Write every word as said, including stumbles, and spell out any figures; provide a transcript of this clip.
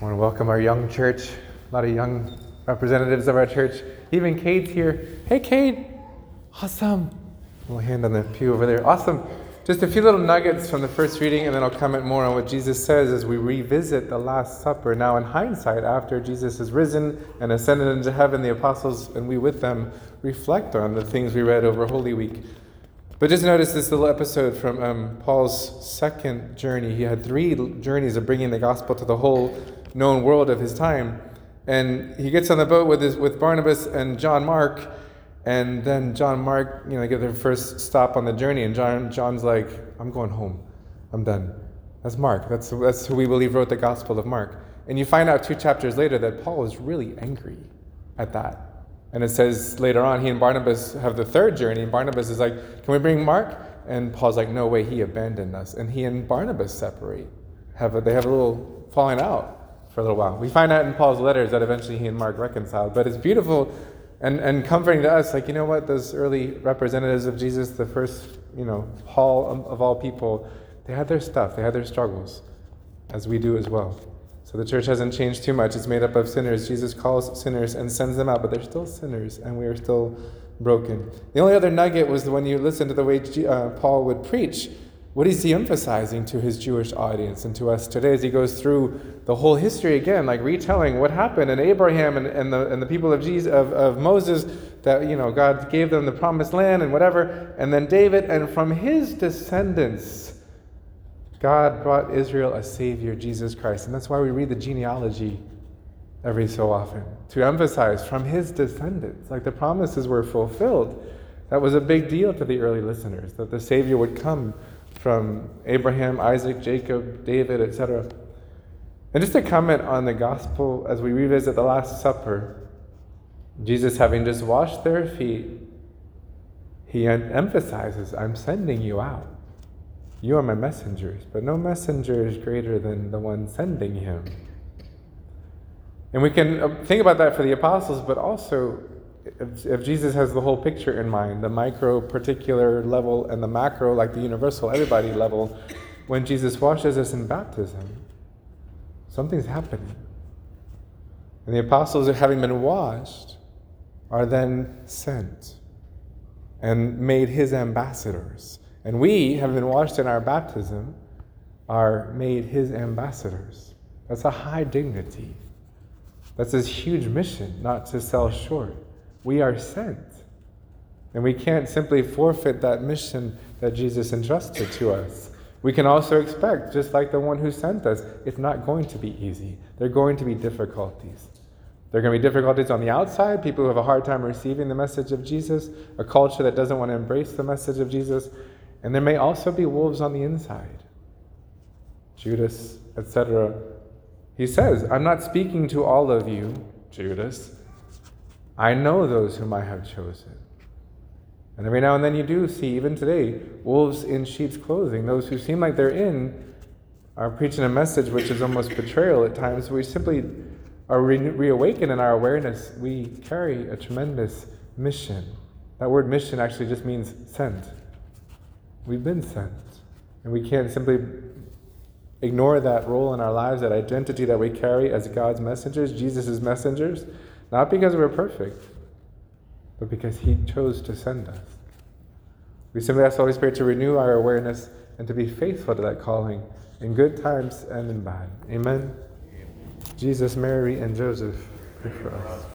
I want to welcome our young church, a lot of young representatives of our church. Even Kate's here. Hey, Kate. Awesome. A little hand on the pew over there. Awesome. Just a few little nuggets from the first reading, and then I'll comment more on what Jesus says as we revisit the Last Supper. Now, in hindsight, after Jesus has risen and ascended into heaven, the apostles, and we with them, reflect on the things we read over Holy Week. But just notice this little episode from um, Paul's second journey. He had three journeys of bringing the gospel to the whole known world of his time. And he gets on the boat with his, with Barnabas and John Mark, and then John Mark, you know, get their first stop on the journey, and John John's like, I'm going home. I'm done. That's Mark. That's that's who we believe wrote the Gospel of Mark. And you find out two chapters later that Paul is really angry at that. And it says later on, he and Barnabas have the third journey, and Barnabas is like, can we bring Mark? And Paul's like, no way, he abandoned us. And he and Barnabas separate. Have a, they have a little falling out for a little while. We find out in Paul's letters that eventually he and Mark reconciled. But it's beautiful and, and comforting to us, like, you know what, those early representatives of Jesus, the first, you know, Paul of, of all people, they had their stuff, they had their struggles, as we do as well. So the church hasn't changed too much. It's made up of sinners. Jesus calls sinners and sends them out, but they're still sinners, and we are still broken. The only other nugget was when you listen to the way uh, Paul would preach. What is he emphasizing to his Jewish audience and to us today as he goes through the whole history again, like retelling what happened in Abraham and, and the and the people of Jesus of, of Moses, that, you know, God gave them the promised land and whatever, and then David, and from his descendants, God brought Israel a Savior, Jesus Christ. And that's why we read the genealogy every so often, to emphasize from his descendants, like the promises were fulfilled. That was a big deal to the early listeners, that the Savior would come from Abraham, Isaac, Jacob, David, et cetera. And just to comment on the gospel as we revisit the Last Supper, Jesus having just washed their feet, he emphasizes, I'm sending you out. You are my messengers, but no messenger is greater than the one sending him. And we can think about that for the apostles, but also If, if Jesus has the whole picture in mind, the micro, particular level, and the macro, like the universal, everybody level, when Jesus washes us in baptism, something's happening. And the apostles, having been washed, are then sent and made his ambassadors. And we, having been washed in our baptism, are made his ambassadors. That's a high dignity. That's his huge mission, not to sell short. We are sent. And we can't simply forfeit that mission that Jesus entrusted to us. We can also expect, just like the one who sent us, it's not going to be easy. There are going to be difficulties. There are going to be difficulties on the outside, people who have a hard time receiving the message of Jesus, a culture that doesn't want to embrace the message of Jesus. And there may also be wolves on the inside. Judas, et cetera. He says, I'm not speaking to all of you, Judas. I know those whom I have chosen. And every now and then you do see, even today, wolves in sheep's clothing. Those who seem like they're in are preaching a message which is almost betrayal at times. We simply are re- reawakened in our awareness. We carry a tremendous mission. That word mission actually just means sent. We've been sent. And we can't simply ignore that role in our lives, that identity that we carry as God's messengers, Jesus' messengers. Not because we're perfect, but because he chose to send us. We simply ask the Holy Spirit to renew our awareness and to be faithful to that calling in good times and in bad. Amen. Jesus, Mary, and Joseph, pray for us.